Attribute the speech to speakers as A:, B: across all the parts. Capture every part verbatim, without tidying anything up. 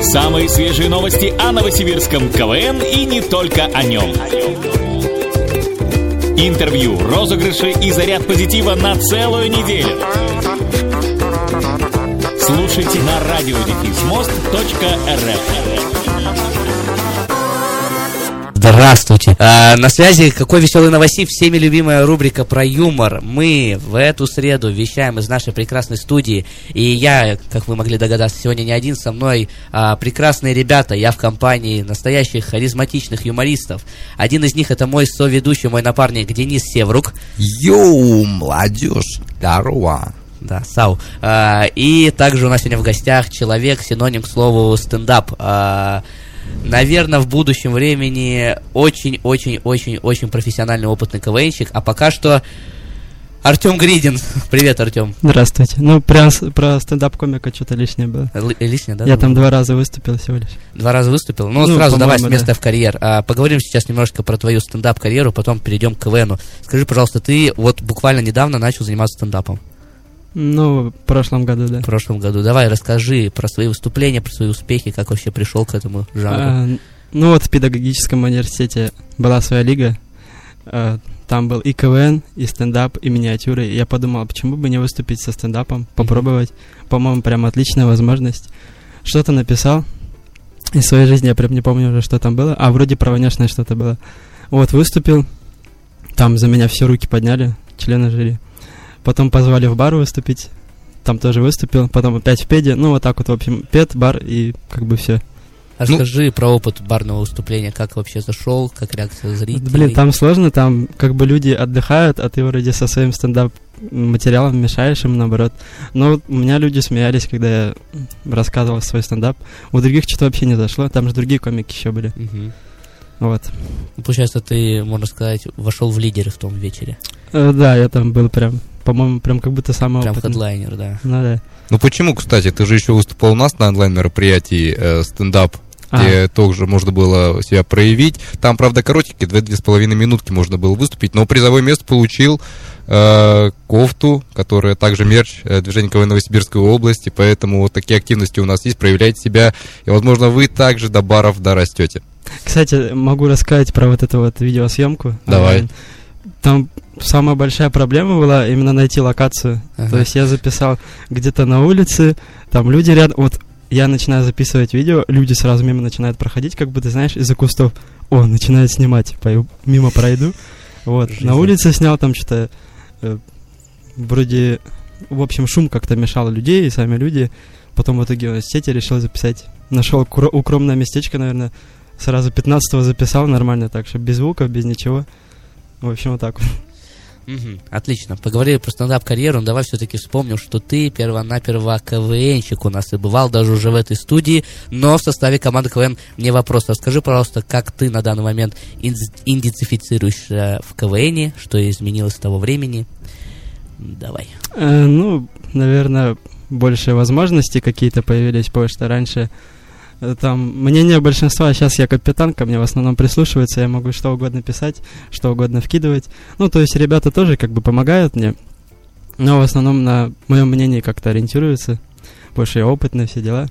A: Самые свежие новости о новосибирском КВН и не только о нем. Интервью, розыгрыши и заряд позитива на целую неделю. Слушайте на радио дефис мост точка эр эф.
B: Здравствуйте. А, на связи «Какой веселый новосиб», всеми любимая рубрика про юмор. Мы в эту среду вещаем из нашей прекрасной студии. И я, как вы могли догадаться, сегодня не один, со мной а, прекрасные ребята. Я в компании настоящих харизматичных юмористов. Один из них — это мой соведущий, мой напарник Денис Севрук.
C: Йоу, молодежь, здорово.
B: Да, Сау. А, и также у нас сегодня в гостях человек, синоним к слову стендап. А, Наверное, в будущем времени очень-очень-очень-очень профессиональный, опытный КВНщик. А пока что Артем Гридин. Привет, Артем.
D: Здравствуйте. Ну, прям про стендап-комика что-то лишнее было.
B: Л- лишнее, да?
D: Я там два раза выступил всего лишь.
B: Два раза выступил? Ну,
D: ну
B: сразу давай с места
D: да.
B: в карьер. А, поговорим сейчас немножко про твою стендап-карьеру, потом перейдем к КВНу. Скажи, пожалуйста, ты вот буквально недавно начал заниматься стендапом.
D: Ну, в прошлом году, да.
B: В прошлом году. Давай, расскажи про свои выступления, про свои успехи, как вообще пришел к этому жанру.
D: А, ну, вот в педагогическом университете была своя лига. А, там был и КВН, и стендап, и миниатюры. И я подумал, почему бы не выступить со стендапом, попробовать. Mm-hmm. По-моему, прям отличная возможность. Что-то написал. Из своей жизни я прям не помню уже, что там было. А, вроде про внешнее что-то было. Вот, выступил. Там за меня все руки подняли, члены жюри. Потом позвали в бар выступить, там тоже выступил, потом опять в педе, ну вот так вот, в общем, пед, бар и как бы все.
B: Расскажи ну, про опыт барного выступления, как вообще зашел, как реакция зрителей.
D: Блин, там сложно, там как бы люди отдыхают, а ты вроде со своим стендап-материалом мешаешь им, наоборот. Но у меня люди смеялись, когда я рассказывал свой стендап. У других что-то вообще не зашло, там же другие комики еще были.
B: Угу.
D: Вот.
B: Получается, ты, можно сказать, вошел в лидеры в том вечере.
D: Э, да, я там был прям, по-моему, прям как будто самый
B: прям
D: опытный.
B: Прям хедлайнер, да.
D: Ну да.
C: Ну почему, кстати, ты же еще выступал у нас на онлайн-мероприятии э, стендап,
D: а.
C: где тоже можно было себя проявить. Там, правда, коротенькие, две-две с половиной минутки можно было выступить, но призовое место получил э, кофту, которая также мерч э, движения КВН Новосибирской области, поэтому вот такие активности у нас есть, проявляйте себя, и, возможно, вы также до баров дорастете.
D: Кстати, могу рассказать про вот эту вот видеосъемку.
C: Давай.
D: Там самая большая проблема была именно найти локацию. Ага. То есть я записал где-то на улице, там люди рядом. Вот я начинаю записывать видео, люди сразу мимо начинают проходить, как бы ты знаешь, из-за кустов. О, начинают снимать, пою, мимо пройду. Вот. Жизнь. На улице снял там что-то э, вроде, в общем, шум как-то мешал людей, и сами люди. Потом в итоге в университете решил записать. Нашел укромное местечко, наверное. Сразу пятнадцатого записал нормально, так что без звуков, без ничего. В общем, вот так вот.
B: Угу, отлично. Поговорили про стендап-карьеру, но давай все-таки вспомним, что ты перво-наперво КВНщик у нас и бывал даже уже в этой студии, но в составе команды КВН. Мне вопрос, расскажи, пожалуйста, как ты на данный момент идентифицируешься в КВНе, что изменилось с того времени? Давай.
D: Э, ну, наверное, больше возможностей какие-то появились, потому что раньше... Там мнение большинства, а сейчас я капитан, ко мне в основном прислушивается, я могу что угодно писать, что угодно вкидывать. Ну, то есть ребята тоже как бы помогают мне, но в основном на моем мнении как-то ориентируются, потому что я опытный, все дела.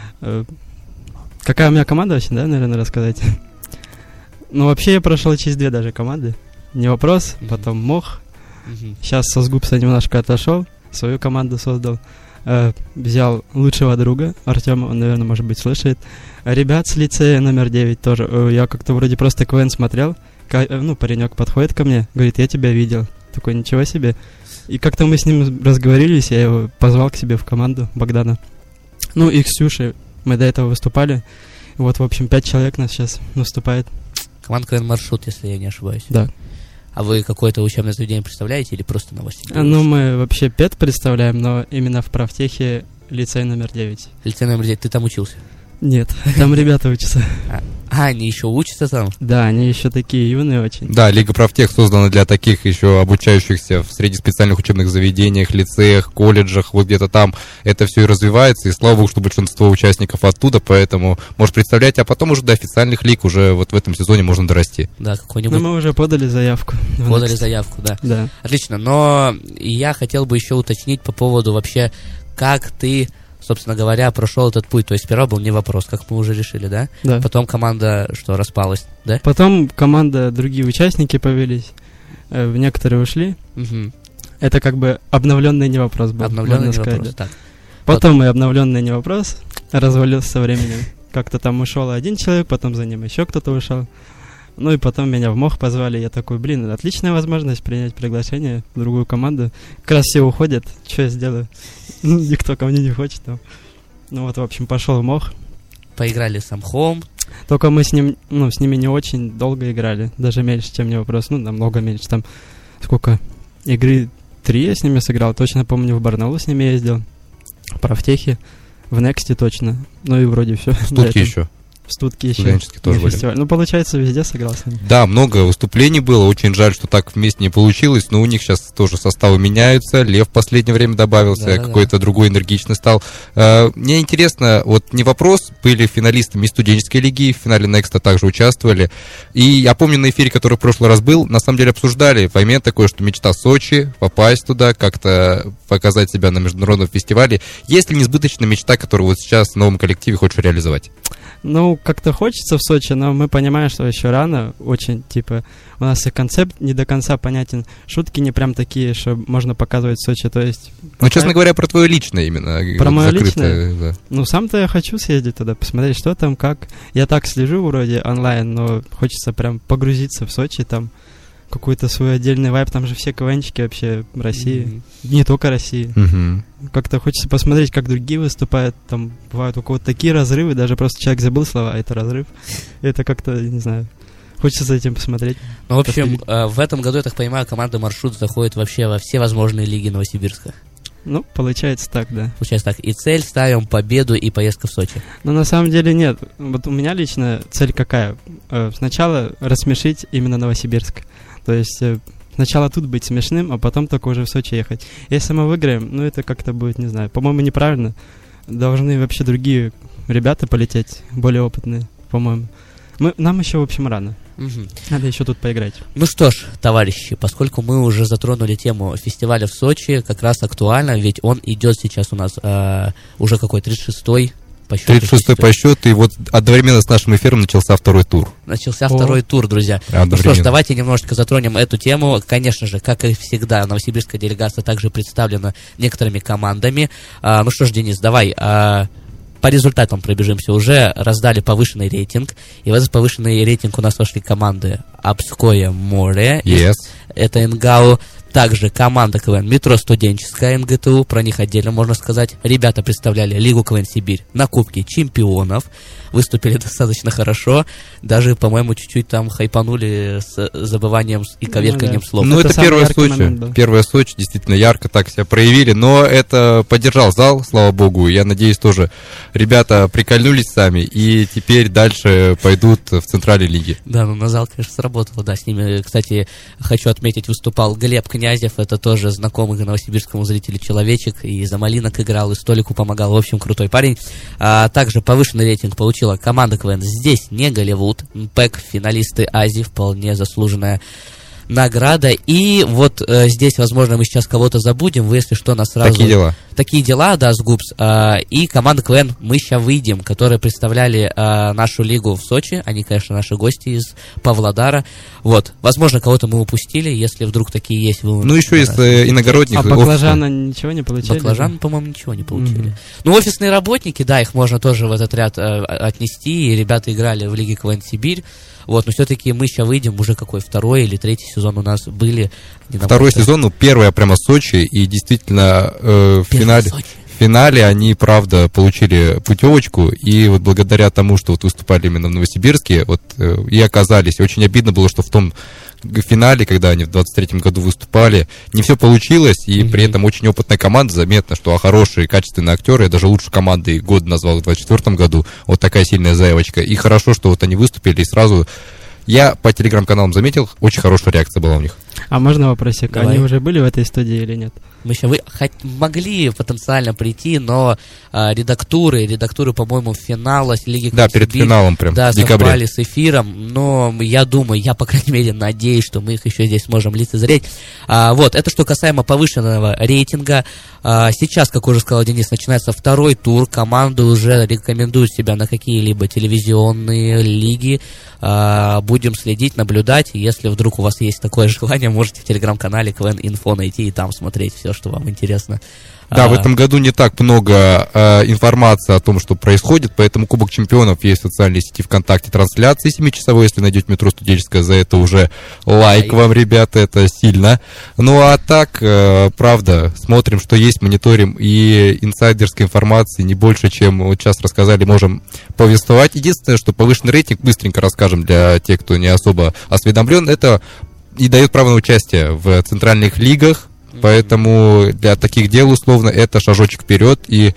D: Какая у меня команда вообще, да, наверное, рассказать? Ну, вообще я прошел через две даже команды. Не вопрос, mm-hmm. потом МОХ. Mm-hmm. Сейчас со Сгупса немножко отошел, свою команду создал. Взял лучшего друга Артема, он, наверное, может быть, слышит. Ребят с лицея номер девять тоже. Я как-то вроде просто КВН смотрел. Ну, паренек подходит ко мне, говорит, я тебя видел. Такой, ничего себе. И как-то мы с ним разговорились, я его позвал к себе в команду, Богдана. Ну, и Ксюши, мы до этого выступали. Вот, в общем, пять человек нас сейчас выступает.
B: Команда КВН «Маршрут», если я не ошибаюсь.
D: Да.
B: А вы какое-то учебное заведение представляете или просто новости?
D: А, ну, мы вообще ПЕД представляем, но именно в правтехе лицей номер девять.
B: Лицей номер девять, ты там учился?
D: Нет, там ребята учатся.
B: А, а, они еще учатся там?
D: Да, они еще такие юные очень.
C: Да, Лига Правтех создана для таких еще обучающихся в среди специальных учебных заведениях, лицеях, колледжах, вот где-то там это все и развивается, и слава богу, что большинство участников оттуда, поэтому можешь представлять, а потом уже до официальных лиг уже вот в этом сезоне можно дорасти.
B: Да, какой-нибудь...
D: Ну, мы уже подали заявку.
B: Подали заявку, да.
D: Да.
B: Отлично, но я хотел бы еще уточнить по поводу вообще, как ты собственно говоря, прошел этот путь. То есть сперва был не вопрос, как мы уже решили, да?
D: Да.
B: Потом команда, что, распалась, да?
D: Потом команда, другие участники появились, э, некоторые ушли.
B: Угу.
D: Это как бы обновленный не вопрос был.
B: Обновленный
D: можно
B: не
D: сказать,
B: вопрос,
D: да.
B: так.
D: Потом и обновленный не вопрос развалился со временем. Как-то там ушел один человек, потом за ним еще кто-то ушел. Ну и потом меня в МОХ позвали, я такой, блин, отличная возможность принять приглашение в другую команду. Как раз все уходят, что я сделаю? Ну, никто ко мне не хочет там. Ну вот, в общем, пошел в МОХ.
B: Поиграли с Амхом.
D: Только мы с ним, ну, с ними не очень долго играли, даже меньше, чем не вопрос, ну, намного меньше, там, сколько, игры три я с ними сыграл, точно помню, в Барнаул с ними ездил, в Правтехе, в Нексте точно, ну и вроде все.
C: Студки еще.
D: В Студки еще.
C: Студенческие тоже были.
D: Фестиваль. Ну, получается, везде сыграл с ними.
C: Да, много выступлений было. Очень жаль, что так вместе не получилось. Но у них сейчас тоже составы меняются. Лев в последнее время добавился,
B: Да,
C: какой-то
B: да.
C: другой энергичный стал. Э, Мне интересно, вот не вопрос, были финалистами и студенческой лиги, в финале Некста также участвовали. И я помню на эфире, который в прошлый раз был, на самом деле обсуждали момент такой, что мечта Сочи, попасть туда, как-то показать себя на международном фестивале. Есть ли несбыточная мечта, которую вот сейчас в новом коллективе хочешь реализовать?
D: Ну, как-то хочется в Сочи, но мы понимаем, что еще рано, очень, типа, у нас и концепт не до конца понятен, шутки не прям такие, что можно показывать в Сочи, то есть...
C: Ну,
D: пока-
C: честно говоря, про твое личное именно.
D: Про мое
C: закрытое, да.
D: Ну, сам-то я хочу съездить туда, посмотреть, что там, как. Я так слежу вроде онлайн, но хочется прям погрузиться в Сочи, там, какой-то свой отдельный вайб, там же все КВНчики вообще России,
B: Мгм.
D: не только России.
C: Мгм.
D: Как-то хочется посмотреть, как другие выступают, там бывают у кого-то такие разрывы, даже просто человек забыл слова, а это разрыв. Это как-то, не знаю, хочется за этим посмотреть.
B: Ну, в общем,
D: Посмотреть.
B: э, в этом году, я так понимаю, команда «Маршрут» заходит вообще во все возможные лиги Новосибирска.
D: Ну, получается так, да.
B: Получается так, и цель ставим победу и поездка в Сочи.
D: Но на самом деле нет. Вот у меня лично цель какая? Э, Сначала рассмешить именно Новосибирск. То есть э, сначала тут быть смешным, а потом только уже в Сочи ехать. Если мы выиграем, ну это как-то будет, не знаю, по-моему, неправильно. Должны вообще другие ребята полететь, более опытные, по-моему. Мы, нам еще, в общем, рано.
B: Мгм.
D: Надо еще тут поиграть.
B: Ну что ж, товарищи, поскольку мы уже затронули тему фестиваля в Сочи, как раз актуально, ведь он идет сейчас у нас э, уже какой, тридцать шестой по счету.
C: тридцать шестой по счету, и вот одновременно с нашим эфиром начался второй тур.
B: Начался
D: О.
B: второй тур, друзья. Ну что ж,
C: Одновременно.
B: давайте немножечко затронем эту тему. Конечно же, как и всегда, новосибирская делегация также представлена некоторыми командами. А, ну что ж, Денис, давай а, по результатам пробежимся. Уже раздали повышенный рейтинг, и в этот повышенный рейтинг у нас вошли команды Обское море,
C: Yes.
B: это НГАУ, также команда КВН «Метро студенческая» МГТУ, про них отдельно можно сказать. Ребята представляли Лигу КВН Сибирь на Кубке чемпионов, выступили достаточно хорошо, даже, по-моему, чуть-чуть там хайпанули с забыванием и коверканием
D: Ну да.
B: слов.
C: Ну,
D: Это
C: это,
D: самый
C: первая
D: яркий момент был.
C: Сочи. Первая Сочи действительно ярко так себя проявили, но это поддержал зал, слава богу. Я надеюсь, тоже ребята прикольнулись сами и теперь дальше пойдут в централе лиги.
B: Да, ну на зал, конечно, сработало, да, с ними, кстати, хочу отметить, выступал Глеб Князев, это тоже знакомый новосибирскому зрителю человечек, и за малинок играл, и столику помогал, в общем, крутой парень. А также повышенный рейтинг получила команда КВН «Здесь не Голливуд», МПЭК, финалисты Азии, вполне заслуженная награда. И вот э, здесь, возможно, мы сейчас кого-то забудем, вы, если что, нас сразу...
C: Такие дела.
B: Такие дела, да, с ГУПС. А, и команда КВН «Мы ща выйдем», которые представляли а, нашу лигу в Сочи. Они, конечно, наши гости из Павлодара. Вот. Возможно, кого-то мы упустили, если вдруг такие есть. Вы
C: Ну, еще из э, иногородних.
D: А баклажана ничего не получили?
B: Баклажан, по-моему, ничего не получили.
D: Мгм.
B: Ну, офисные работники, да, их можно тоже в этот ряд э, отнести. И ребята играли в Лиге КВН Сибирь. Вот, но все-таки мы сейчас выйдем, уже какой второй или третий сезон у нас были. Не
C: Второй
B: знаю,
C: сезон, ну, первая прямо Сочи, и действительно э, в
B: первый
C: финале...
B: Сочи.
C: В финале они, правда, получили путевочку, и вот благодаря тому, что вот выступали именно в Новосибирске, вот э, и оказались. Очень обидно было, что в том г- финале, когда они в двадцать третьем году выступали, не все получилось, и
B: Мгм.
C: при этом очень опытная команда, заметно, что а, хорошие, качественные актеры, я даже лучшей командой года назвал в двадцать четвёртом году, вот такая сильная заявочка. И хорошо, что вот они выступили, и сразу... Я по телеграм-каналам заметил, очень хорошая реакция была у них.
D: А можно вопросик?
B: Давай.
D: Они уже были в этой студии или нет?
B: Мы еще вы хот- могли потенциально прийти, но а, редактуры, редактуры, по-моему, финала Лиги
C: Да, перед
B: Сибирь,
C: финалом прям,
B: да,
C: в декабре.
B: совпали с эфиром, но я думаю, я, по крайней мере, надеюсь, что мы их еще здесь сможем лицезреть. А, вот, это что касаемо повышенного рейтинга. А, сейчас, как уже сказал Денис, начинается второй тур, команды уже рекомендуют себя на какие-либо телевизионные лиги. А, будем следить, наблюдать, если вдруг у вас есть такое желание, можете в телеграм-канале КВН-инфо найти и там смотреть все, что вам интересно.
C: Да,
B: а,
C: в этом году не так много э, информации о том, что происходит, поэтому Кубок Чемпионов есть в социальной сети ВКонтакте, трансляции семичасовой, если найдете метро Студенческое, за это уже лайк, лайк вам, ребята, это сильно. Ну а так, э, правда, смотрим, что есть, мониторим, и инсайдерской информации не больше, чем вот сейчас рассказали, можем повествовать. Единственное, что повышенный рейтинг, быстренько расскажем для тех, кто не особо осведомлен, это и дает право на участие в центральных лигах. Поэтому для таких дел, условно, это шажочек вперед. И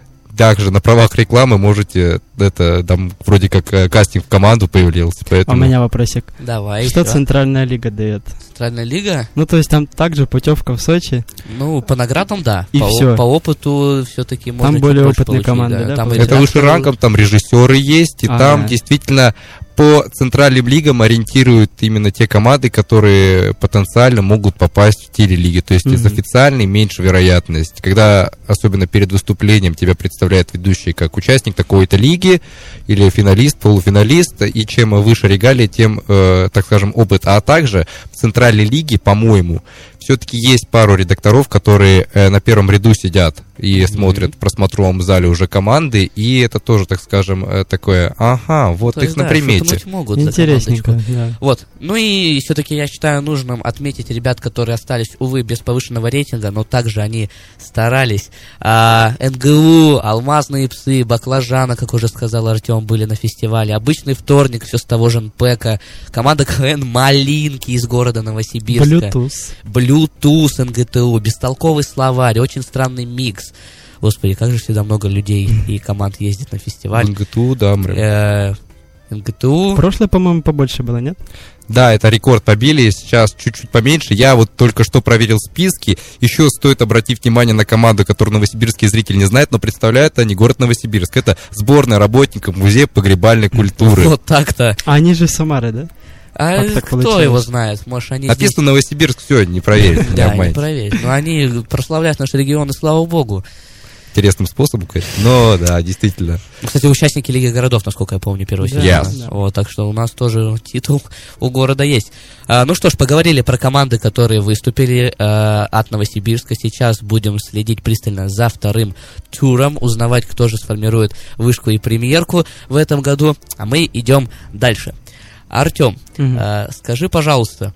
C: также на правах рекламы можете, это там вроде как кастинг в команду появился. Поэтому...
D: А у меня вопросик.
B: Давай
D: Что
B: еще.
D: Центральная лига дает?
B: Центральная лига?
D: Ну, то есть там также путевка в Сочи.
B: Ну, по наградам, да.
D: И
B: по,
D: всё.
B: по опыту все-таки можно чуть
D: более
B: больше
D: опытные
B: получить,
D: команды, да,
B: Там и
C: Это выше
B: редакторы-
C: ранком, там режиссеры есть, и
D: А,
C: там
D: да.
C: действительно по центральным лигам ориентируют именно те команды, которые потенциально могут попасть в телелиги. То есть из
D: Мгм.
C: официальной меньше вероятность. Когда, особенно перед выступлением, тебя представляет ведущий как участник такой-то лиги, или финалист, полуфиналист, и чем выше регалии, тем, э, так скажем, опыт. А также в центральной лиге, по-моему, все-таки есть пару редакторов, которые э, на первом ряду сидят и
B: Мгм.
C: смотрят в просмотровом зале уже команды, и это тоже, так скажем, э, такое, ага, вот
B: То
C: их
B: есть,
C: на
B: да,
C: примете.
B: шутануть могут за
D: Интересненько,
B: командочку.
D: да.
B: Вот. Ну и все-таки я считаю нужным отметить ребят, которые остались, увы, без повышенного рейтинга, но также они старались. А, эн гэ у, Алмазные псы, Баклажана, как уже сказал Артем, были на фестивале. Обычный вторник, все с того же эн пэ ка. Команда КВН Малинки из города Новосибирска.
D: Bluetooth.
B: Bluetooth эн гэ тэ у, Бестолковый словарь, Очень странный микс. Господи, как же всегда много людей и команд ездит на фестиваль.
C: В эн гэ тэ у, да, мрэ.
B: Э, эн гэ тэ у.
D: Прошлое, по-моему, побольше было, нет?
C: Да, это рекорд побили, сейчас чуть-чуть поменьше. Я вот только что проверил списки. Еще стоит обратить внимание на команду, которую новосибирский зритель не знает, но представляют они город Новосибирск. Это сборная работников Музея погребальной культуры.
B: Вот так-то.
D: А они же из Самары, да?
B: А
D: Как так
B: кто
D: получилось?
B: его знает? Может, они
C: Написано Новосибирск, все, не проверить, не
B: здесь... Да, не
C: обманете.
B: проверить. Но они прославляют наш регион, и слава богу.
C: Интересным способом, конечно. Но, да, действительно.
B: Кстати, участники Лиги городов, насколько я помню, первого
D: Да,
B: сезона.
C: Yes.
D: да.
B: Вот, так что у нас тоже титул у города есть. А, ну что ж, поговорили про команды, которые выступили а, от Новосибирска. Сейчас будем следить пристально за вторым туром, узнавать, кто же сформирует вышку и премьерку в этом году. А мы идем дальше. Артем,
D: Мгм.
B: а, скажи, пожалуйста,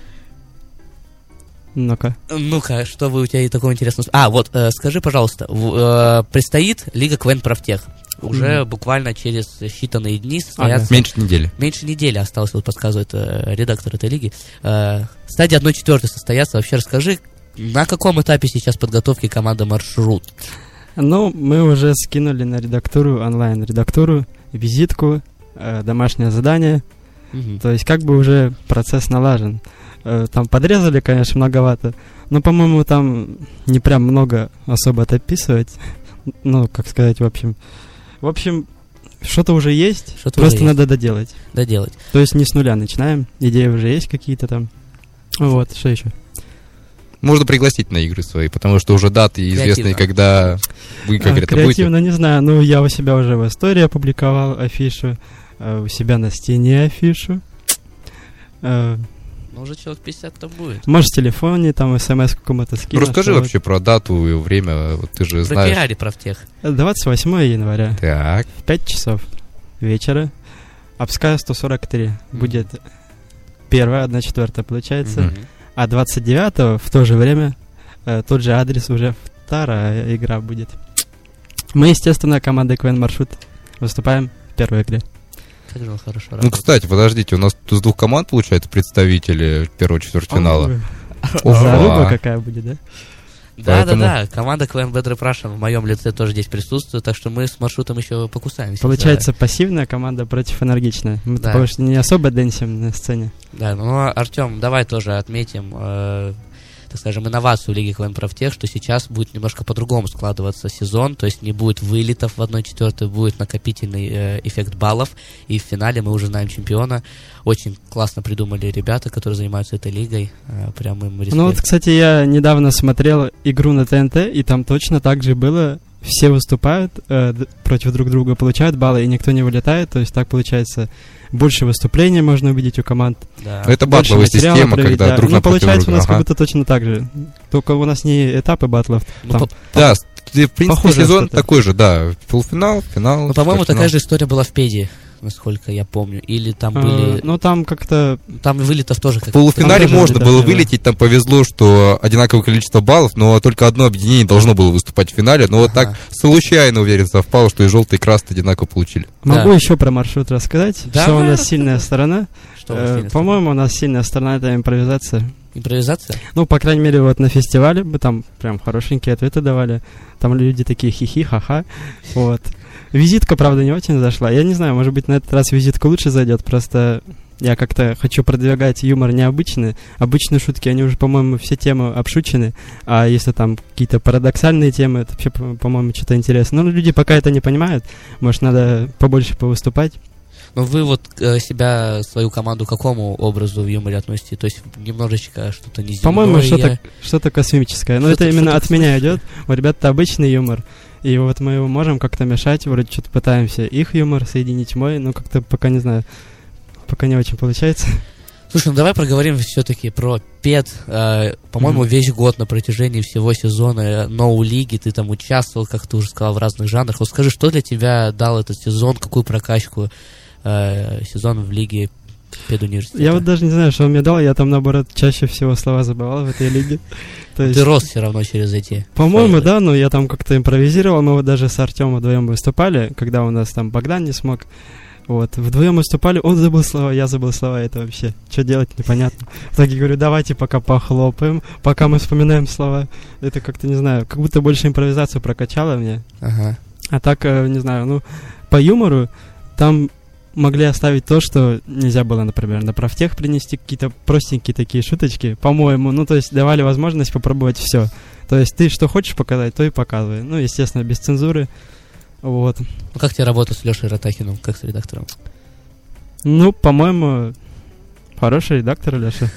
D: Ну-ка.
B: ну-ка, что вы у тебя и такого интересного... А, вот, э, скажи, пожалуйста, в- э, предстоит Лига КВН Профтех. Уже
D: Мгм.
B: буквально через считанные дни состоятся...
C: Меньше недели.
B: Меньше недели осталось, вот подсказывает э, редактор этой лиги. Э, стадия одна четвертая состоятся. Вообще расскажи, на каком этапе сейчас подготовки команда «Маршрут»?
D: Ну, мы уже скинули на редактуру, онлайн-редактуру, визитку, э, домашнее задание.
B: Мгм.
D: То есть как бы уже процесс налажен. Э, Там подрезали, конечно, многовато, но, по-моему, там не прям много особо отописывать. Ну, как сказать, в общем... В общем, что-то уже есть,
B: Что-то
D: просто
B: уже есть.
D: надо доделать.
B: Доделать.
D: То есть не с нуля начинаем, идеи уже есть какие-то там. Вот, что еще?
C: Можно пригласить на игры свои, потому что уже даты известны,
B: Креативно.
C: когда вы как
D: А,
C: это будете.
D: креативно, не знаю, ну, я у себя уже в истории опубликовал афишу, э, у себя на стене афишу. Э,
B: Ну, уже человек пятьдесят-то будет.
D: Может, в телефоне, там, смс кому-то
C: Ну,
D: скину.
C: расскажи
D: что
C: вообще про дату и время, вот ты же
B: Про
C: знаешь.
B: пиаре Профтех.
D: вот. двадцать восьмого января,
C: Так,
D: в пять часов вечера, Обская сто сорок три, будет первая, одна четвертая, получается.
C: Мгм.
D: А двадцать девятого в то же время, э, тот же адрес, уже вторая игра будет. Мы, естественно, командой КВН Маршрут выступаем в первой игре.
B: Как же он хорошо
C: ну,
B: работает.
C: кстати, подождите, у нас тут с двух команд, получается, представители первого четвертьфинала.
D: Заруба
C: Ого.
D: какая будет, да?
B: Да,
C: Поэтому...
B: да, да. Команда КВН Bad Repression в моем лице тоже здесь присутствует, так что мы с маршрутом еще покусаемся.
D: Получается,
B: да.
D: Пассивная команда против энергичной. Мы,
B: да.
D: потому что не особо дэнсим на сцене.
B: Да, ну, Артем, давай тоже отметим, э, так скажем, инновацию в Лиге КВН Профтех, что сейчас будет немножко по-другому складываться сезон, то есть не будет вылетов в одна четвертая, будет накопительный э, эффект баллов, и в финале мы уже знаем чемпиона. Очень классно придумали ребята, которые занимаются этой лигой, э, прям им респект.
D: Ну вот, кстати, я недавно смотрел игру на ТНТ, и там точно так же было. Все выступают э, против друг друга, получают баллы, и никто не вылетает. То есть так получается, больше выступлений можно увидеть у команд.
B: Да.
C: Это батловая система,
D: проведя.
C: когда друг
D: ну,
C: напротив
D: получается,
C: друга.
D: у нас
C: Ага.
D: как будто точно так же. Только у нас не этапы батлов.
B: Ну,
D: там.
B: по-
C: Да, в принципе,
D: Похоже
C: сезон
D: что-то.
C: такой же, да. Полуфинал, финал.
B: Ну, по-моему,
C: четвертьфинал.
B: такая же история была в Педе, насколько я помню. Или там
D: Э,
B: были...
D: ну там как-то...
B: Там вылетов тоже как
C: В полуфинале
D: Там тоже
C: можно
D: вылетов
C: было
D: не было.
C: вылететь, там повезло, что одинаковое количество баллов, но только одно объединение должно было выступать в финале. Но вот
B: Ага.
C: так случайно, уверен, совпало, что и желтый, и красный одинаково получили.
D: Могу
B: Да.
D: еще про маршрут рассказать.
B: Давай,
D: Что у нас
B: рассказывай.
D: сильная сторона.
B: Что у
D: Э,
B: вас сильная
D: По-моему, у нас сильная сторона — это импровизация.
B: сторона? Импровизация?
D: Ну, по крайней мере, вот на фестивале мы там прям хорошенькие ответы давали. Там люди такие хихи, ха-ха. Вот. Визитка, правда, не очень зашла. Я не знаю, может быть, на этот раз визитка лучше зайдет. Просто я как-то хочу продвигать юмор необычный. Обычные шутки, они уже, по-моему, все темы обшучены. А если там какие-то парадоксальные темы, это вообще, по- по-моему, что-то интересное. Ну, люди пока это не понимают. Может, надо побольше повыступать.
B: Ну, вы вот э, себя, свою команду к какому образу в юморе относите? То есть немножечко что-то не
D: По-моему, что-то, что-то космическое. Но
B: Что-то-
D: это именно
B: что-то
D: от меня идет. У ребят-то обычный юмор. И вот мы его можем как-то мешать, вроде что-то пытаемся их юмор соединить мой, но как-то пока не знаю, пока не очень получается.
B: Слушай, ну давай проговорим все-таки про ПЕД. Э, по-моему,
D: Мгм.
B: весь год на протяжении всего сезона ноу-лиги ты там участвовал, как ты уже сказал, в разных жанрах. Вот скажи, что для тебя дал этот сезон, какую прокачку э, сезон в лиге педуниверситета?
D: Я вот даже не знаю, что он мне дал, я там, наоборот, чаще всего слова забывал в этой лиге. То есть,
B: Ты рос все равно через эти...
D: по-моему,
B: фазы.
D: да, но я там как-то импровизировал, мы вот даже с Артемом вдвоем выступали, когда у нас там Богдан не смог. Вот, вдвоем выступали, он забыл слова, я забыл слова, это вообще, что делать, непонятно. В итоге говорю, давайте пока похлопаем, пока мы вспоминаем слова. Это как-то, не знаю, как будто больше импровизацию прокачало мне.
B: Ага.
D: А так, э, не знаю, ну, по юмору там могли оставить то, что нельзя было, например, на профтех принести какие-то простенькие такие шуточки, по-моему. Ну, то есть давали возможность попробовать все. То есть ты что хочешь показать, то и показывай. Ну, естественно, без цензуры. Вот.
B: Ну как тебе работа с Лешей Ротахиным, как с редактором?
D: Ну, по-моему, хороший редактор, Леша.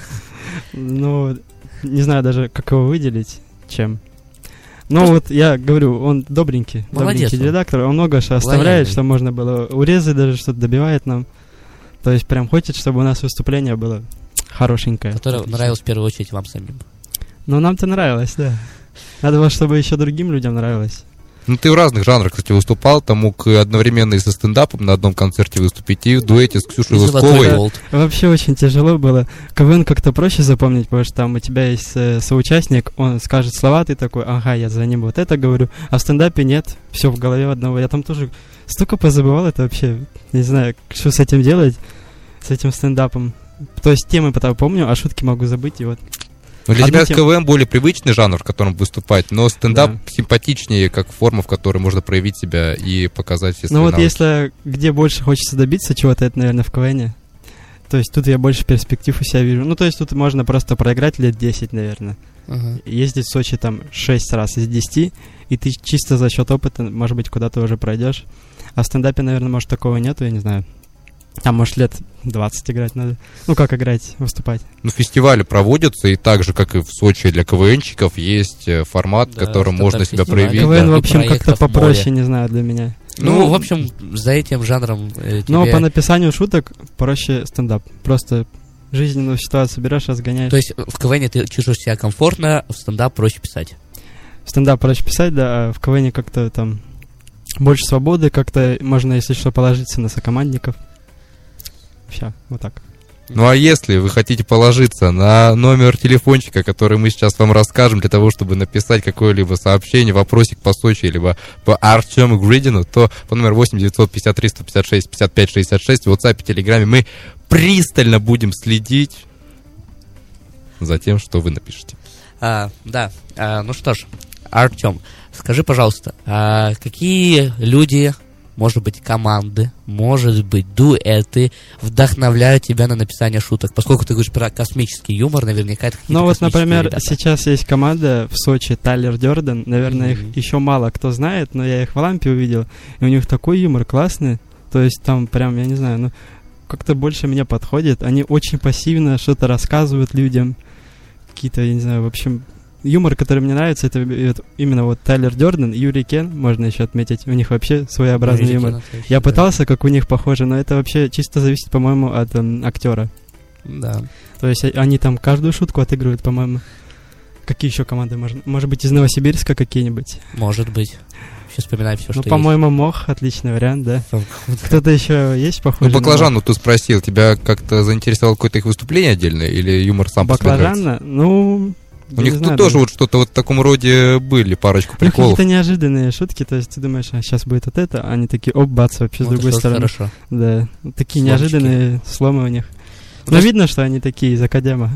D: Ну, не знаю даже, как его выделить, чем. Ну, вот я говорю, он добренький,
B: Молодец
D: добренький
B: он.
D: редактор. Он много что оставляет,
B: Лояльный.
D: что можно было урезать, даже что-то добивает нам. То есть прям хочет, чтобы у нас выступление было хорошенькое.
B: Который
D: Отлично.
B: нравилось в первую очередь вам самим.
D: Ну, нам-то нравилось, да. Надо было, чтобы еще другим людям нравилось.
C: Ну, ты в разных жанрах, кстати, выступал. Там мог одновременно и со стендапом на одном концерте выступить, и в дуэте с Ксюшей
B: И Золотой
C: Лысковой.
B: Болт.
D: Вообще очень тяжело было. КВН как-то проще запомнить, потому что там у тебя есть э, соучастник, он скажет слова, ты такой, ага, я за ним вот это говорю. А в стендапе нет, все в голове одного. Я там тоже столько позабывал, это вообще, не знаю, что с этим делать, с этим стендапом. То есть темы потом помню, а шутки могу забыть, и вот.
C: Ну, для
D: Одну
C: тебя
D: тему-
C: КВН более привычный жанр, в котором выступать, но стендап
D: Да.
C: симпатичнее, как форма, в которой можно проявить себя и показать все свои
D: Ну вот
C: навыки.
D: если где больше хочется добиться чего-то, это, наверное, в КВНе. То есть тут я больше перспектив у себя вижу. Ну, то есть тут можно просто проиграть лет десять, наверное.
B: Ага.
D: Ездить в Сочи там шесть раз из десяти, и ты чисто за счет опыта, может быть, куда-то уже пройдешь. А в стендапе, наверное, может, такого нету, я не знаю. Там, может, лет двадцать играть надо. Ну, как играть, выступать.
C: Ну, фестивали проводятся, и так же, как и в Сочи для КВНщиков, есть э, формат, в
B: Да,
C: котором можно себя
B: стендап-фестиваль.
C: проявить.
D: КВН,
C: да.
D: в
B: И
D: общем, как-то
B: проектов
D: попроще,
B: море.
D: не знаю, для меня.
B: Ну,
C: Ну,
B: в общем, за этим жанром э,
D: Но
B: тебе-
D: по написанию шуток проще стендап. Просто жизненную ситуацию берешь, разгоняешь.
B: То есть в КВН ты чувствуешь себя комфортно, в стендап проще писать.
D: Стендап проще писать, да, а в КВН как-то там больше свободы, как-то можно, если что, положиться на сокомандников. Все, вот так.
C: Ну, а если вы хотите положиться на номер телефончика, который мы сейчас вам расскажем, для того, чтобы написать какое-либо сообщение, вопросик по Сочи, либо по Артему Гридину, то по номеру восемь девятьсот пятьдесят три сто пятьдесят шесть пятьдесят пять шестьдесят шесть в WhatsApp и Телеграме мы пристально будем следить за тем, что вы напишете.
B: А, да, а, ну что ж, Артем, скажи, пожалуйста, а какие люди, может быть, команды, может быть, дуэты вдохновляют тебя на написание шуток? Поскольку ты говоришь про космический юмор, наверняка это какие-то
D: Ну вот,
B: космические
D: например,
B: ребята.
D: сейчас есть команда в Сочи, Тайлер Дёрден. Наверное,
B: Mm-hmm.
D: их еще мало кто знает, но я их в лампе увидел. И у них такой юмор классный. То есть там прям, я не знаю, ну как-то больше меня подходит. Они очень пассивно что-то рассказывают людям. Какие-то, я не знаю, в общем... Юмор, который мне нравится, это именно вот Тайлер Дёрден, Юрий Кен, можно еще отметить. У них вообще своеобразный
B: Юрий
D: юмор.
B: Кен, отлично,
D: Я
B: да.
D: пытался, как у них похоже, но это вообще чисто зависит, по-моему, от эм, актера.
B: Да.
D: То есть а- они там каждую шутку отыгрывают, по-моему. Какие еще команды? Может, может быть, из Новосибирска какие-нибудь?
B: Может быть. Сейчас вспоминаю все,
D: Ну,
B: что
D: по-моему, Мох, отличный вариант, да.
B: есть.
D: Кто-то еще есть похожий?
C: Ну,
D: на
C: баклажану ты спросил, тебя как-то заинтересовало какое-то их выступление отдельное или юмор сам
D: Мох?
C: по себе нравится?
D: Баклажана? Ну...
C: У
D: не
C: них
D: знаю,
C: тут тоже
D: даже.
C: вот что-то вот в таком роде были, парочку
D: Ну,
C: приколов.
D: какие-то неожиданные шутки, то есть ты думаешь, а сейчас будет вот это, а они такие, оп, бац, вообще с
B: Вот
D: другой
B: это
D: стороны.
B: хорошо.
D: Да, такие
B: Сломчики.
D: неожиданные сломы у них.
B: Ну,
D: Но видно, что они такие из академа.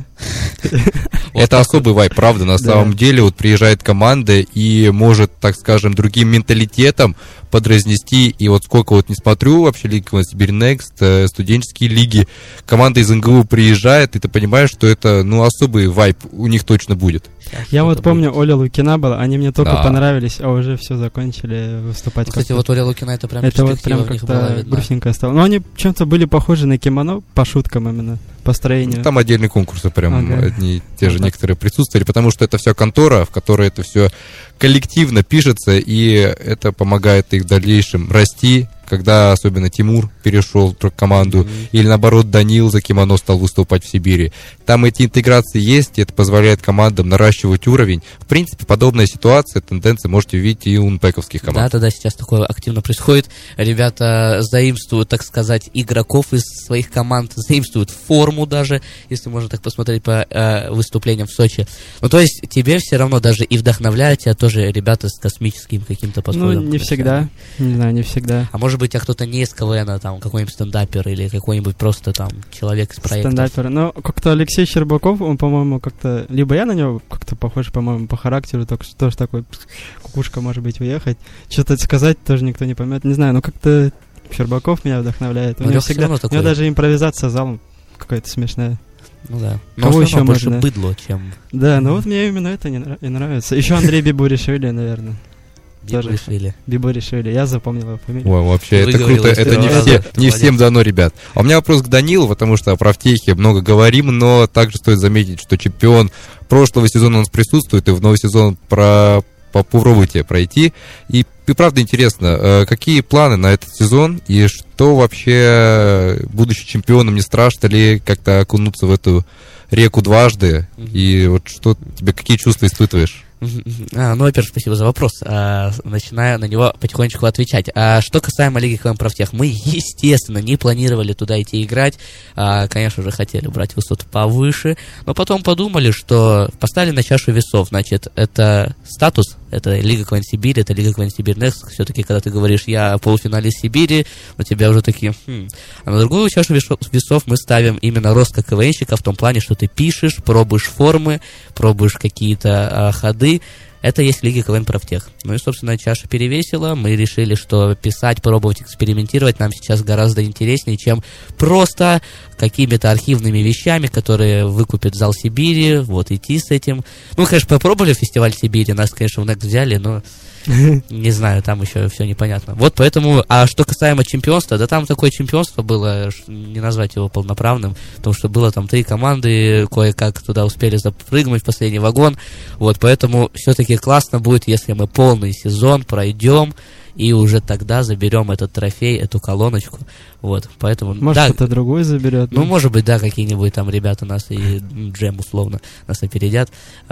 C: Это особый вайб, правда, на
D: Да.
C: самом деле. Вот приезжает команда и может, так скажем, другим менталитетом подразнести. И вот сколько вот не смотрю вообще Лига Сибирь Next, э, студенческие лиги, команда из эн гэ у приезжает, и ты понимаешь, что это, ну, особый вайб у них точно будет.
D: Я вот помню, Оля Лукина была, они мне только
C: Да.
D: понравились, а уже все закончили выступать.
B: Кстати,
D: как-то.
B: вот Оля Лукина, это прям
D: Это вот
B: перспектива
D: прям
B: в них была
D: как-то
B: видна.
D: грустненько стало. Но они чем-то были похожи на кимоно, по шуткам именно, по строению.
C: Ну, там отдельные конкурсы прям
D: Ага.
C: одни и те же
D: Вот так.
C: некоторые присутствовали, потому что это все контора, в которой это все коллективно пишется, и это помогает их в дальнейшем расти, когда особенно Тимур перешел в команду,
B: Мгм.
C: или наоборот Данил за кимоно стал выступать в Сибири. Там эти интеграции есть, и это позволяет командам наращивать уровень. В принципе, подобная ситуация, тенденции можете увидеть и у унпековских команд.
B: Да-да-да, сейчас такое активно происходит. Ребята заимствуют, так сказать, игроков из своих команд, заимствуют форму даже, если можно так посмотреть по э, выступлениям в Сочи. Ну, то есть тебе все равно даже и вдохновляют тебя тоже ребята с космическим каким-то
D: Ну,
B: подходом.
D: не всегда, не знаю, не всегда.
B: А может быть, а кто-то не из КВН, там, какой-нибудь стендапер или какой-нибудь просто там человек из проекта.
D: Стендаперы. Но как-то Алексей Щербаков, он, по-моему, как-то... Либо я на него как-то похож, по-моему, по характеру, только что тоже такой кукушка, может быть, уехать. Что-то сказать тоже никто не поймет. Не знаю, но как-то Щербаков меня вдохновляет. У
B: Ну,
D: него
B: Лёха всё
D: всегда...
B: равно
D: У
B: такой.
D: него даже импровизация залом какая-то смешная.
B: Ну да.
D: Кого
B: Но
D: еще
B: еще больше
D: можно?
B: быдло, чем
D: Да, ну вот мне именно это не нра- и нравится. Еще Андрей Бибуришвили, наверное. Тоже.
B: решили.
D: Бибуришвили, я запомнил его фамилию.
C: Ой, вообще,
B: Вы
C: это
B: говорили,
C: круто,
B: что
C: это не,
B: это
C: все,
B: правда.
C: не всем дано, ребят. А у меня вопрос к Данилу, потому что про втехи много говорим, но также стоит заметить, что чемпион прошлого сезона у нас присутствует, и в новый сезон про... попробуйте пройти. И, и правда интересно, э, какие планы на этот сезон, и что вообще, будучи чемпионом, не страшно ли как-то окунуться в эту реку дважды,
B: Мгм.
C: и вот что тебе, какие чувства испытываешь?
B: А, ну, во-первых, спасибо за вопрос. А, начинаю на него потихонечку отвечать. А что касаемо Лиги КВН Профтех, мы, естественно, не планировали туда идти играть. А, конечно же, хотели брать высоту повыше, но потом подумали, что поставили на чашу весов. Значит, это статус, это Лига КВН Сибирь, это Лига КВН Сибирь Next. Все-таки, когда ты говоришь, я полуфиналист Сибири, у тебя уже такие... Хм. А на другую чашу весов, весов мы ставим именно рост как КВНщика в том плане, что ты пишешь, пробуешь формы, пробуешь какие-то а, ходы. Это есть Лига КВН Профтех. Ну и, собственно, чаша перевесила. Мы решили, что писать, пробовать, экспериментировать нам сейчас гораздо интереснее, чем просто какими-то архивными вещами, которые выкупит зал Сибири, вот идти с этим. Ну, конечно, попробовали фестиваль Сибири, нас, конечно, в Next взяли, но не знаю, там еще все непонятно. Вот поэтому, а что касаемо чемпионства, да там такое чемпионство было, ш- не назвать его полноправным, потому что было там три команды, кое-как туда успели запрыгнуть в последний вагон, вот, поэтому все-таки классно будет, если мы полный сезон пройдем, и уже тогда заберем этот трофей, эту колоночку, вот, поэтому...
D: Может,
B: да,
D: кто-то другой заберет.
B: ну, может быть, да, какие-нибудь там ребята нас и Джем, условно, нас опередят.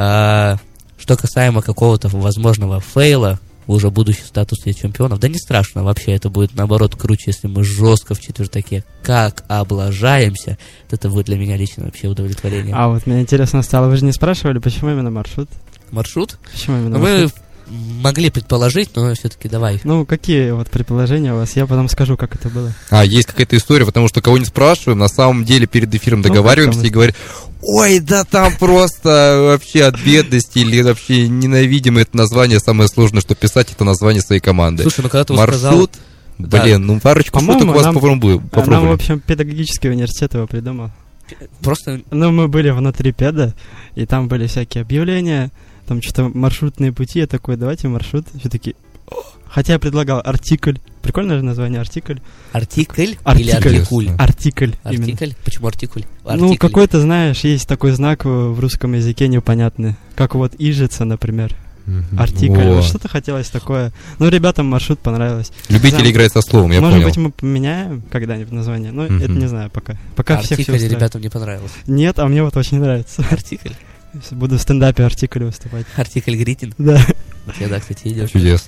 B: А, что касаемо какого-то возможного фейла, уже будущих статусных чемпионов, да не страшно вообще, это будет наоборот круче, если мы жестко в четвертаке как облажаемся, это будет для меня лично вообще удовлетворение.
D: А вот мне интересно стало, вы же не спрашивали, почему именно маршрут?
B: Маршрут?
D: Почему именно
B: Ну, мы
D: маршрут?
B: могли предположить, но все-таки давай.
D: Ну, какие вот предположения у вас? Я потом скажу, как это было.
C: А, есть какая-то история, потому что кого не спрашиваем, на самом деле перед эфиром
D: Ну,
C: договариваемся
D: как
C: и
D: там?
C: говорим, ой, да там просто вообще от бедности или вообще ненавидим это название. Самое сложное, что писать, это название своей команды.
B: Слушай, ну когда ты вот сказал...
C: Маршрут, блин, ну парочку
D: По-моему,
C: шуток у вас
D: нам-
C: попробуем-
D: А Нам, в
C: попробовали.
D: общем, педагогический университет его придумал.
B: Просто...
D: Ну, мы были внутри педа, и там были всякие объявления, там что-то маршрутные пути. Я такой, давайте маршрут. Все таки хотя я предлагал артикль. Прикольное же название, артикль.
B: Артикль или
D: Артикль.
B: артикуль?
D: Артикль, именно.
B: Артикль? Почему артикуль?
D: Ну,
B: Артикль.
D: какой-то, знаешь, есть такой знак в в русском языке непонятный. Как вот ижица, например.
C: Мгм.
D: Артикль.
C: Во.
D: Вот что-то хотелось такое. Ну, ребятам маршрут понравилось.
C: Любители
D: Да.
C: играть со словом, я
D: Может
C: понял.
D: быть, мы поменяем когда-нибудь название. Ну,
C: Мгм.
D: это не знаю пока. Пока всех все
B: Артикль
D: устраивает.
B: ребятам не понравилось.
D: Нет, а мне вот очень нравится.
B: Артикль?
D: Буду в стендапе артикль выступать.
B: Артикль Гритин?
D: Да.
B: У тебя, да, кстати, идешь.
C: Чудес.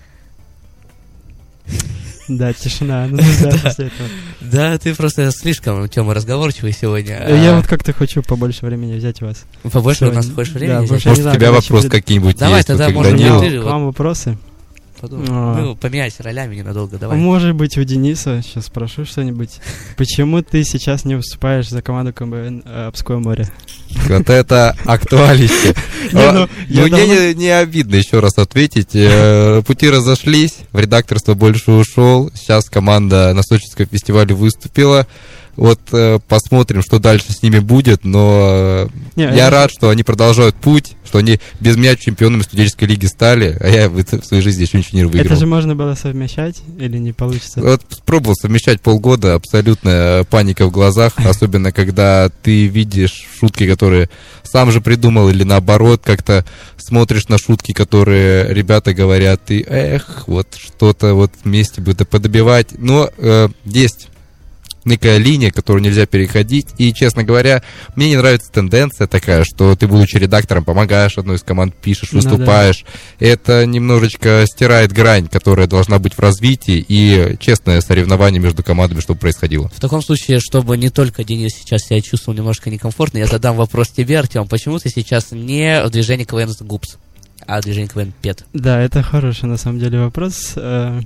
D: Да, тишина. Ну, да, после этого.
B: Да, ты просто слишком, Тёма, разговорчивый сегодня.
D: Я
B: А,
D: вот как-то хочу побольше времени взять у вас.
B: Побольше у нас
D: сегодня.
B: хочешь
D: Да,
B: времени
D: больше
B: взять?
D: Я
C: Может,
D: не
C: у
D: знаю,
C: тебя
D: когда
C: вопрос
D: еще
C: какие-нибудь
B: Давай
C: есть?
B: тогда,
C: вот,
B: может,
C: как
B: я
C: Данил?
B: ты-
D: К вам вопросы?
B: Подумай.
D: А.
B: Ну, поменяйся ролями ненадолго, давай.
D: Может быть, у Дениса. Сейчас спрошу что-нибудь. Почему ты сейчас не выступаешь за команду КМБН э, Обское море?
C: Вот это актуалище.
D: Не,
C: А,
D: ну, я
C: Ну, мне
D: давно-
C: не не обидно еще раз ответить. Э, Пути разошлись, в редакторство больше ушел. Сейчас команда на Сочинском фестивале выступила. Вот э, посмотрим, что дальше с ними будет, но э,
D: Не,
C: я
D: это-
C: рад, что они продолжают путь, что они без меня чемпионами студенческой лиги стали, а я в в своей жизни еще ничего не выиграл.
D: Это же можно было совмещать или не получится?
C: Вот пробовал совмещать полгода, абсолютная паника в глазах, особенно когда ты видишь шутки, которые сам же придумал, или наоборот, как-то смотришь на шутки, которые ребята говорят, и эх, вот что-то вот вместе бы да подобивать. Но э, есть некая линия, которую нельзя переходить. И, честно говоря, мне не нравится тенденция такая, что ты, будучи редактором, помогаешь одной из команд, пишешь,
D: Ну да.
C: выступаешь. Это немножечко стирает грань, которая должна быть в развитии, и честное соревнование между командами, чтобы происходило.
B: В таком случае, чтобы не только Денис сейчас себя чувствовал немножко некомфортно, я задам вопрос тебе, Артем. Почему ты сейчас не в движении КВН ГУПС, а в движении КВН ПЕД?
D: Да, это хороший на самом деле вопрос. Э,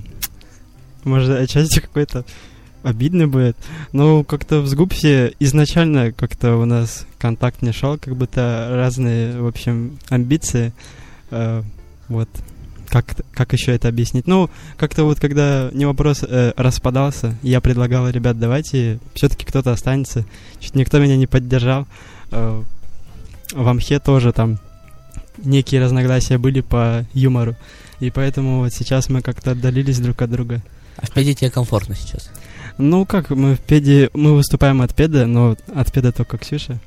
D: Может, отчасти какой-то обидный будет. Но как-то в СГУПСе изначально как-то у нас контакт не шел, как будто разные, в общем, амбиции. Э, Вот. Как, как еще это объяснить? Ну, как-то вот когда не вопрос э, распадался, я предлагал, ребят, давайте, все-таки кто-то останется. Чуть никто меня не поддержал. Э, в Амхе тоже там некие разногласия были по юмору. И поэтому вот сейчас мы как-то отдалились друг от друга.
B: А в ПЕДе тебе комфортно сейчас?
D: Ну как, мы в педе, мы выступаем от педа, но от педа только Ксюша.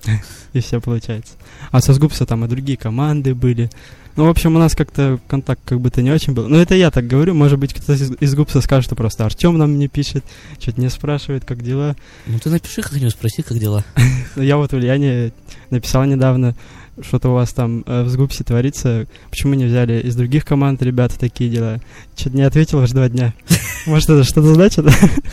D: И все получается. А со СГУПСа там и другие команды были. Ну, в общем, у нас как-то контакт как будто не очень был. Ну, это я так говорю. Может быть, кто-то из, из ГУПСа скажет, что просто Артем нам не пишет, что-то не спрашивает, как дела.
B: Ну ты напиши как-нибудь, спроси, как дела.
D: Ну, я вот Ульяне написал недавно, что-то у вас там э, в СГУПСе творится. Почему не взяли из других команд ребята такие дела? Что-то не ответил аж два дня. Может, это что-то значит?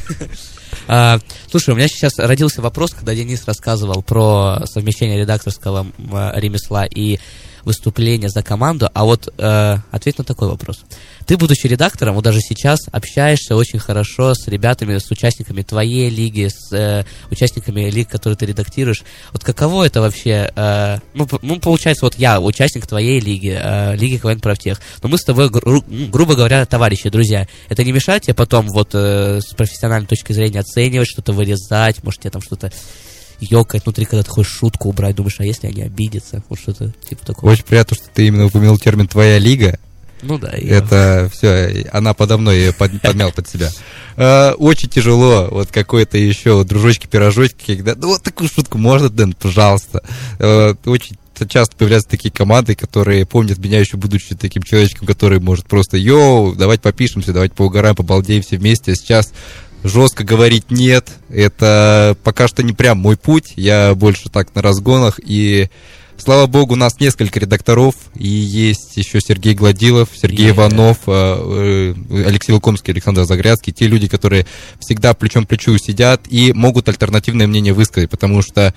B: А, слушай, у меня сейчас родился вопрос, когда Денис рассказывал про совмещение редакторского м, ремесла и выступления за команду, а вот э, ответь на такой вопрос. Ты, будучи редактором, вот даже сейчас общаешься очень хорошо с ребятами, с участниками твоей лиги, с э, участниками лиг, которые ты редактируешь. Вот каково это вообще? Э, ну, п- ну, получается, вот я участник твоей лиги, э, лиги КВН Правтех, но мы с тобой, гру- ну, грубо говоря, товарищи, друзья. Это не мешает тебе потом вот э, с профессиональной точки зрения оценивать, что-то вырезать, может, тебе там что-то ёкает внутри, когда ты хочешь шутку убрать, думаешь, а если они обидятся? Вот что-то типа такого.
C: Очень приятно, что ты именно упомянул термин «твоя лига».
B: Ну да. и-
C: Это все, она подо мной ее под- подмял под себя. Э, Очень тяжело, вот какой-то еще дружочки-пирожочки, когда, ну вот такую шутку можно, Дэн, пожалуйста. Э, Очень часто появляются такие команды, которые помнят меня еще будучи таким человечком, который может просто, йоу, давайте попишемся, давайте поугараем, побалдеем все вместе. А сейчас жестко говорить нет, это пока что не прям мой путь, я больше так на разгонах, и слава богу, у нас несколько редакторов, и есть еще Сергей Гладилов, Сергей
B: Yeah.
C: Иванов, э, э, Алексей Лукомский, Александр Загрядский, те люди, которые всегда плечом к плечу сидят и могут альтернативное мнение высказать, потому что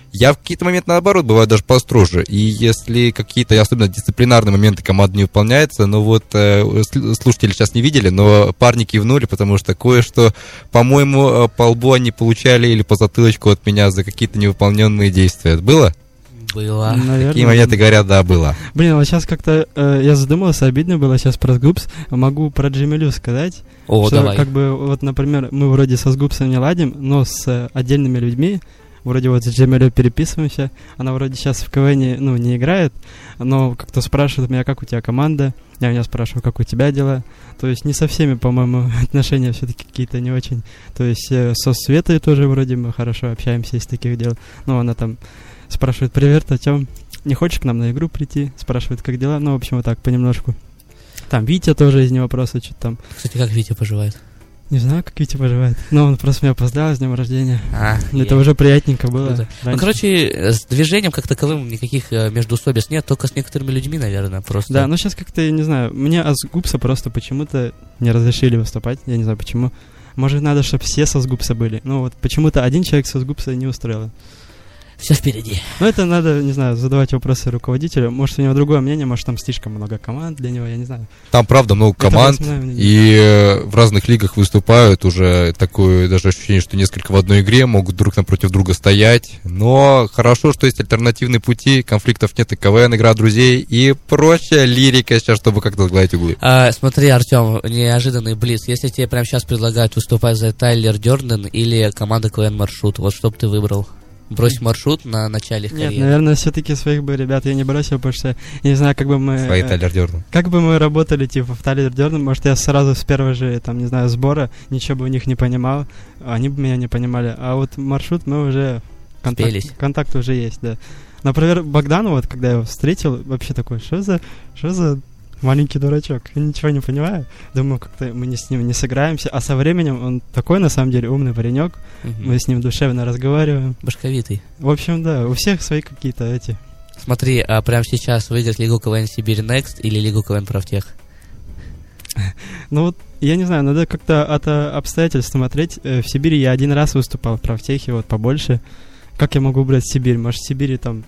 C: Я в какие-то моменты, наоборот, бываю даже построже. И если какие-то, особенно дисциплинарные моменты, команда не выполняется, ну вот, э, слушатели сейчас не видели, но парни кивнули, потому что кое-что, по-моему, по лбу они получали или по затылочку от меня за какие-то невыполненные действия. Было?
B: Было.
D: Наверное.
C: Такие моменты говорят, да, было.
D: Блин, вот сейчас как-то э, я задумался, обидно было сейчас про Сгупс. Могу про Джемилю сказать.
B: О,
D: что,
B: давай.
D: как бы, вот, например, мы вроде со Сгупсом не ладим, но с э, отдельными людьми, вроде вот с Джемилей переписываемся. Она вроде сейчас в КВН, ну, не играет, но как-то спрашивает меня, как у тебя команда. Я у нее спрашиваю, как у тебя дела. То есть не со всеми, по-моему, отношения все-таки какие-то не очень. То есть э, со Светой тоже вроде мы хорошо общаемся из таких дел. Ну, она там спрашивает: привет, Артем, не хочешь к нам на игру прийти? Спрашивает, как дела? Ну, в общем, вот так, понемножку. Там Витя тоже из него вопроса, что-то там.
B: Кстати, как Витя поживает?
D: Не знаю, как Витя поживает. Но он просто меня поздравил с днем рождения.
B: А,
D: Это
B: я...
D: уже приятненько было.
B: Круто. Ну, короче, с движением как таковым никаких э, междоусобиц нет, только с некоторыми людьми, наверное, просто.
D: Да, ну сейчас как-то, я не знаю, мне от Сгупса просто почему-то не разрешили выступать, я не знаю почему. Может, надо, чтобы все со Сгупса были. Ну вот почему-то один человек со Сгупса не устроил.
B: Все впереди.
D: Ну, это надо, не знаю, задавать вопросы руководителю. Может, у него другое мнение, может, там слишком много команд для него, я не знаю.
C: Там, правда, много команд, и э, в разных лигах выступают. Уже такое даже ощущение, что несколько в одной игре могут друг напротив друга стоять. Но хорошо, что есть альтернативные пути, конфликтов нет, и КВН, игра друзей, и прочая лирика сейчас, чтобы как-то сгладить углы.
B: А, смотри, Артем, неожиданный блиц. Если тебе прямо сейчас предлагают выступать за Тайлер Дёрден или команда КВН Маршрут, вот что бы ты выбрал? Бросить маршрут на начале карьеры?
D: Нет, наверное, все-таки своих бы ребят я не бросил, потому что я не знаю, как бы мы...
C: Свои Тайлер Дёрден.
D: Как бы мы работали, типа, в Тайлер Дёрден, может, я сразу с первого же, там, не знаю, сбора ничего бы у них не понимал, они бы меня не понимали. А вот маршрут мы уже... Контакт, контакт уже есть, да. Например, Богдану, вот, когда я его встретил, вообще такой, что за... Что за... маленький дурачок, я ничего не понимаю. Думаю, как-то мы не с ним не сыграемся. А со временем он такой, на самом деле, умный паренек. Угу. Мы с ним душевно разговариваем.
B: Башковитый.
D: В общем, да, у всех свои какие-то эти.
B: Смотри, а прямо сейчас выиграть Лигу КВН Сибирь Next или Лигу КВН Правтех?
D: Ну вот, я не знаю, надо как-то от обстоятельств смотреть. В Сибири я один раз выступал, в Правтехе вот побольше. Как я могу выбрать Сибирь? Может, в Сибири там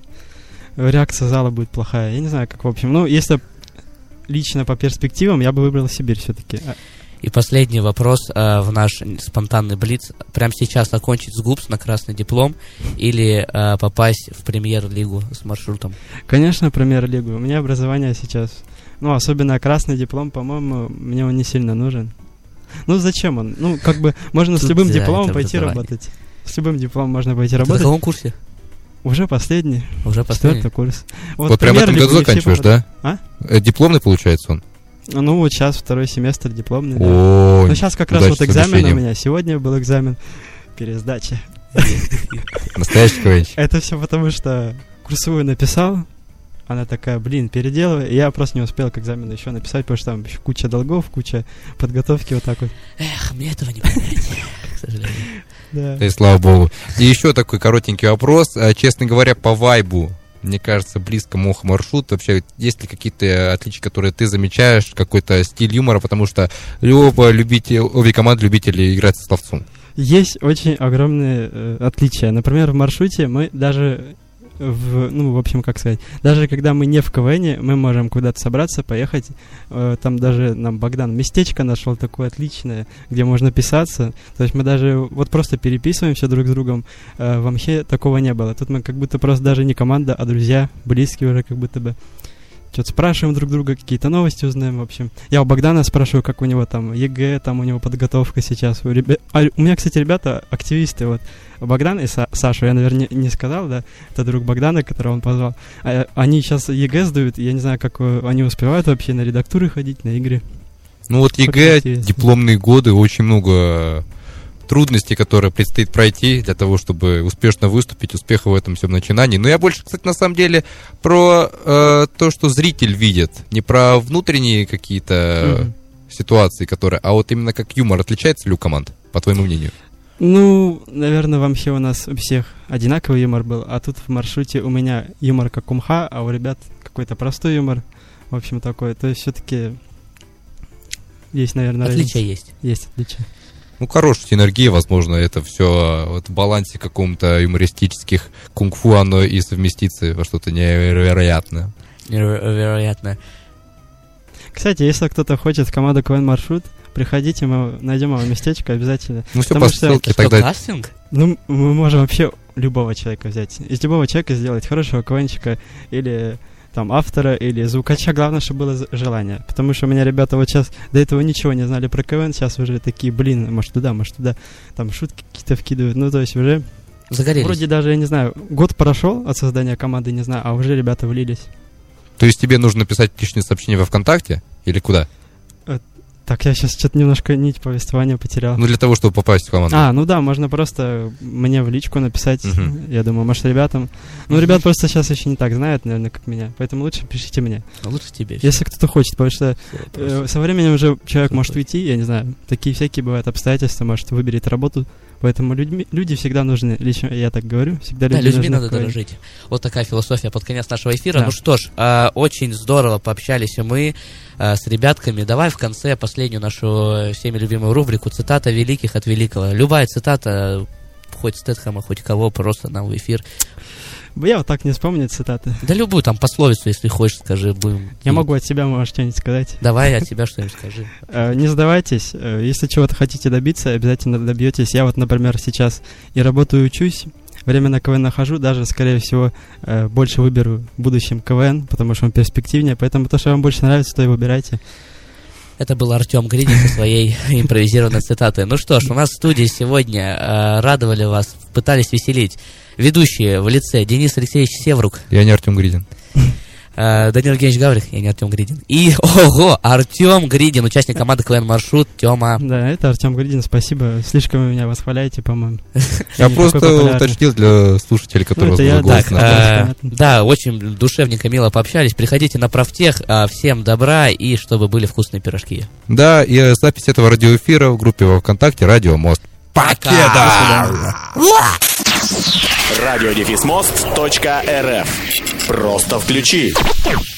D: реакция зала будет плохая. Я не знаю, как в общем. Ну, если лично по перспективам, я бы выбрал Сибирь все-таки.
B: И последний вопрос э, в наш спонтанный блиц. Прямо сейчас окончить Сгупс на красный диплом или э, попасть в премьер-лигу с маршрутом?
D: Конечно, премьер-лигу. У меня образование сейчас, ну, особенно красный диплом, по-моему, мне он не сильно нужен. Ну, зачем он? Ну, как бы, можно с любым дипломом пойти работать. С любым дипломом можно пойти работать.
B: Ты на каком курсе?
D: Уже последний.
B: Уже последний?
D: Четвертый курс.
C: Вот, вот прямо в этом году заканчиваешь, да?
D: А?
C: Дипломный получается он?
D: Ну, вот сейчас второй семестр дипломный.
C: О,
D: да. Ну, сейчас как раз вот экзамен у меня. Сегодня был экзамен пересдачи.
C: Настоящий КВНщик.
D: Это все потому, что курсовую написал. Она такая, блин, переделывай. Я просто не успел к экзамену еще написать, потому что там еще куча долгов, куча подготовки, вот так вот.
B: Эх, мне этого не понять, к сожалению.
D: Да.
C: И слава богу. И еще такой коротенький вопрос. Честно говоря, по вайбу, мне кажется, близко Мох маршрут. Вообще, есть ли какие-то отличия, которые ты замечаешь, какой-то стиль юмора, потому что оба любители, обе команды любители играть со словцом?
D: Есть очень огромные э, отличия. Например, в маршруте мы даже... В, ну, в общем, как сказать, даже когда мы не в КВНе, мы можем куда-то собраться, поехать. Э, там даже нам Богдан местечко нашел такое отличное, где можно писаться. То есть мы даже вот просто переписываемся друг с другом. Э, в Амхе такого не было. Тут мы как будто просто даже не команда, а друзья, близкие уже как будто бы. Что-то спрашиваем друг друга, какие-то новости узнаем, в общем. Я у Богдана спрашиваю, как у него там ЕГЭ, там у него подготовка сейчас. У, ребя... а, у меня, кстати, ребята, активисты, вот, Богдан и Са- Саша, я, наверное, не, не сказал, да, это друг Богдана, которого он позвал. А, они сейчас ЕГЭ сдают, я не знаю, как они успевают вообще на редактуры ходить, на игры.
C: Ну вот ЕГЭ, дипломные годы, очень много трудностей, которые предстоит пройти для того, чтобы успешно выступить, успеха в этом всем начинании. Но я больше, кстати, на самом деле про э, то, что зритель видит, не про внутренние какие-то mm-hmm. ситуации, которые, а вот именно как юмор. Отличается ли у команд, по твоему мнению?
D: Ну, наверное, в Амхе у нас у всех одинаковый юмор был, а тут в маршруте у меня юмор как у МХА, а у ребят какой-то простой юмор, в общем, такой. То есть все-таки есть, наверное,
B: отличия есть.
D: Есть отличия.
C: Ну, хорошая синергия, возможно, это все вот в балансе каком-то юмористических кунг-фу, оно и совместится во что-то невероятное.
B: Невероятно.
D: Кстати, если кто-то хочет в команду КВН «Маршрут», приходите, мы найдем вам местечко обязательно.
C: Ну, все по ссылке тогда.
B: Кастинг?
D: Ну, мы можем вообще любого человека взять. Из любого человека сделать хорошего КВНщика или там автора, или звукача. Главное, чтобы было желание. Потому что у меня ребята вот сейчас до этого ничего не знали про КВН, сейчас уже такие, блин, может туда, может туда. Там шутки какие-то вкидывают. Ну, то есть уже...
B: Загорелись.
D: Вроде даже, я не знаю, год прошел от создания команды, не знаю, а уже ребята влились.
C: То есть тебе нужно писать личные сообщения во ВКонтакте или куда?
D: Так, я сейчас что-то немножко нить повествования потерял.
C: Ну, для того, чтобы попасть в команду.
D: А, ну да, можно просто мне в личку написать,
C: uh-huh.
D: я думаю, может, ребятам. Ну, ребят просто сейчас еще не так знают, наверное, как меня, поэтому лучше пишите мне.
B: А лучше тебе.
D: Если кто-то хочет, потому что э, со временем уже человек может уйти, я не знаю, такие всякие бывают обстоятельства, может, выберет работу, поэтому людьми, люди всегда нужны, лично я так говорю, всегда люди
B: да, людьми
D: нужны.
B: надо дорожить. Вот такая философия под конец нашего эфира.
D: Да.
B: Ну что ж, э, очень здорово пообщались мы э, с ребятками. Давай в конце последнюю нашу всеми любимую рубрику «Цитата великих от великого». Любая цитата, хоть Стэтхэма, хоть кого, просто нам в эфир.
D: Я вот так не вспомню цитаты.
B: Да любую там пословицу, если хочешь, скажи. Будем...
D: Я могу от себя, можешь что-нибудь сказать.
B: Давай от тебя что-нибудь скажи.
D: Не сдавайтесь. Если чего-то хотите добиться, обязательно добьетесь. Я вот, например, сейчас и работаю, и учусь. Время на КВН нахожу, даже, скорее всего, больше выберу в будущем КВН, потому что он перспективнее. Поэтому то, что вам больше нравится, то и выбирайте.
B: Это был Артем Гридин со своей импровизированной цитатой. Ну что ж, у нас в студии сегодня э, радовали вас, пытались веселить ведущие в лице Денис Алексеевич Севрук.
C: Я не Артем Гридин.
B: Э, Данил Евгеньевич Гаврик, я не Артем Гридин. И, ого, Артем Гридин, участник команды КВН «Маршрут», Тёма.
D: Да, это Артем Гридин, спасибо. Слишком вы меня восхваляете, по-моему.
C: Я просто уточнил для слушателей, которые
D: Ну, это
C: вас
D: я,
C: голос
B: Так, э, да, очень душевненько, мило пообщались. Приходите на профтех, э, всем добра и чтобы были вкусные пирожки.
C: Да, и э, запись этого радиоэфира в группе во ВКонтакте «Радио Мост».
B: Покеда!
A: радио дефис мост точка эр эф. Просто включи.